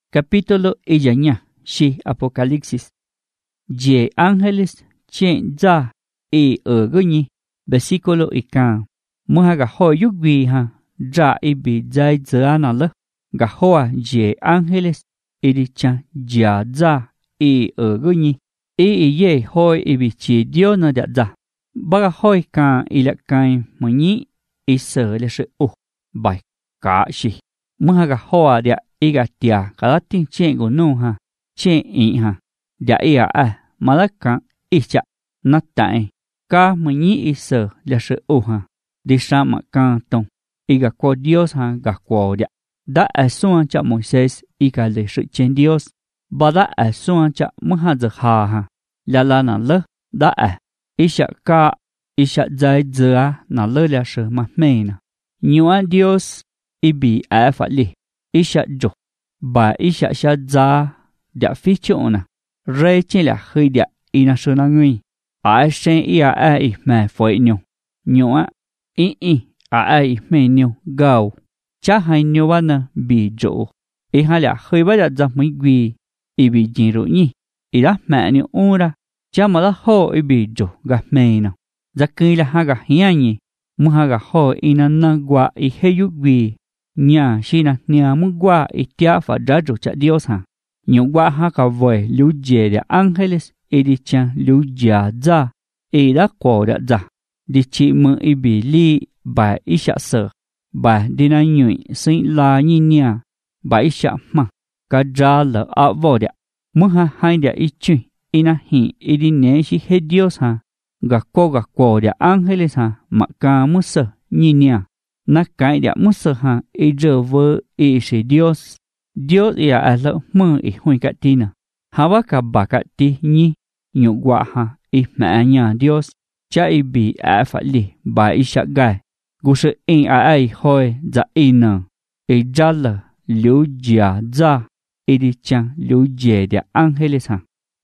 Capítulo Iyaña, shi Apocalipsis. Ye ángeles chen za ở gñi. Versículo ikan. Muha ga ho yugbi ha. Ra ibi zai zana le. Ga hoa ye ángeles idi chan ya za ở gñi. Ye hoi ibi chi dio na da za. Baga hoi kan ila kan mani isa le se bai ka shi. Muha ga hoa dia iga tia kalatin chen go no ha. Chen i ha. Dia ia malakan icha natain. Ka mani isa le se ha. Di sama kan tong. Iga ko Dios ha ga ko dia. Da suan cha Moisés iga le se chen Dios. Bada suan cha muha za ha. La na le da isha ka isha zai zia na le la se ma mena. Nyuan Dios ibi fa li. Isha jo. Ba isha sha za dia fichona. Re chen la hui dia ina suna ngui. Shen ia i me foi nyo. Nyoa i me nyo gao. Cha hai nyo wana bi jo. Hala hui ba za mui gui. Ibi jinru ni. Ila me ni ura. Cha mala ho ibi jo ga me na. Za kui la haga hianyi. Muhaga ho ina na gua i heyu gui. Nya shina nia mugua itia fa dajo cha Dios ha. Nyugua ha ka voe liu je de ángeles di chan liu jia za. Da kwa da za. Di chi mu ibi li ba isha se. Ba dina nyui sin la nyi nia. Ba isha ma. Ka ja le a vo de. Muha hai de ichi ina hi di ne shi he Dios ha. Ga kwa de ángeles ha. Ma ka mu se nyi nia. Na kai dia musa ha je vơ shi Dios. Dios ia lo mơ hui ka tina. Hawa ka ba ka ti ni nyu gwa ha ma nya Dios. Cha bi fa li ba isha gai. Gu se hoi za ina. Jala liu jia za. Di chan liu je dia ángeles ha.